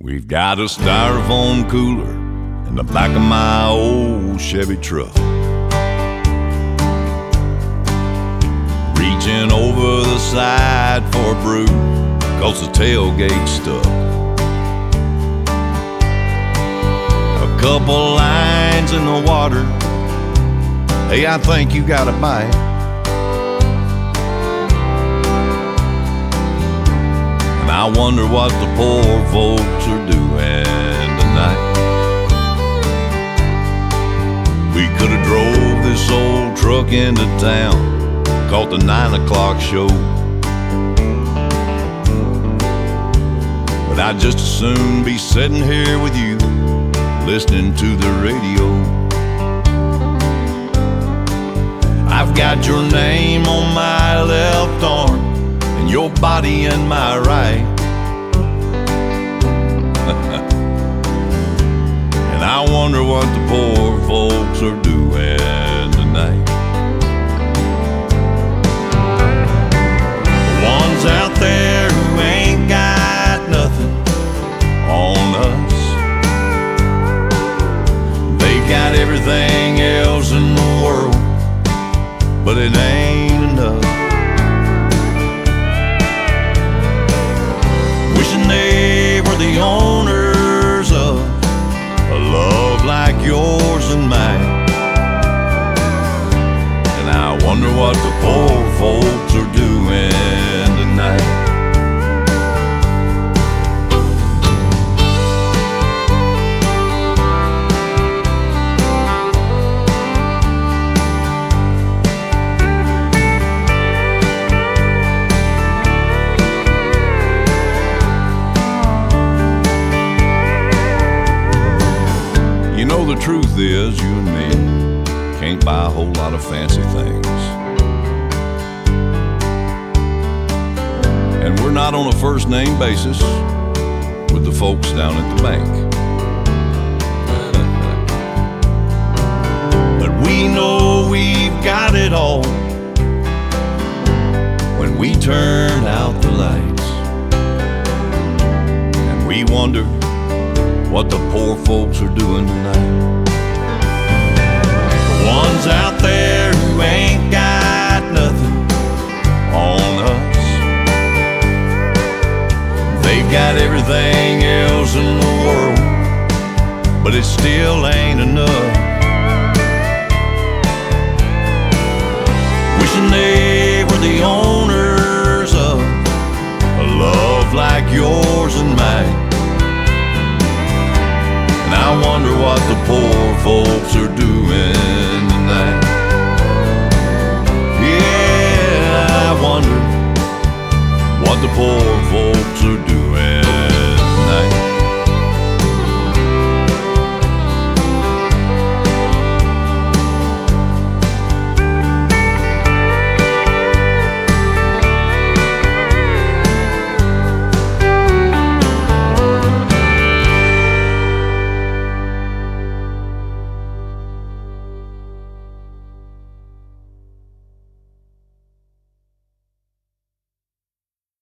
We've got a styrofoam cooler in the back of my old Chevy truck. Reaching over the side for a brew, 'cause the tailgate's stuck. A couple lines in the water. Hey, I think you got a bite. And I wonder what the poor folks are doing tonight. We could have drove this old truck into town, caught the 9 o'clock show, but I'd just as soon be sitting here with you, listening to the radio. I've got your name on my left arm and your body in my right. And I wonder what the poor folks are doing tonight. The ones out there who ain't got nothing on us, they got everything else in the world, but it ain't enough. Wishing they were the owners of a love like yours and mine. And I wonder what the poor folks are doing tonight. You know, the truth is, you and me can't buy a whole lot of fancy things, and we're not on a first name basis with the folks down at the bank. But we know we've got it all when we turn out the lights, and we wonder what the poor folks are doing tonight. The ones out there who ain't got nothing on us, they've got everything else in the world, but it still ain't enough. Wishing they were the owners of a love like yours and mine. I wonder what the poor folks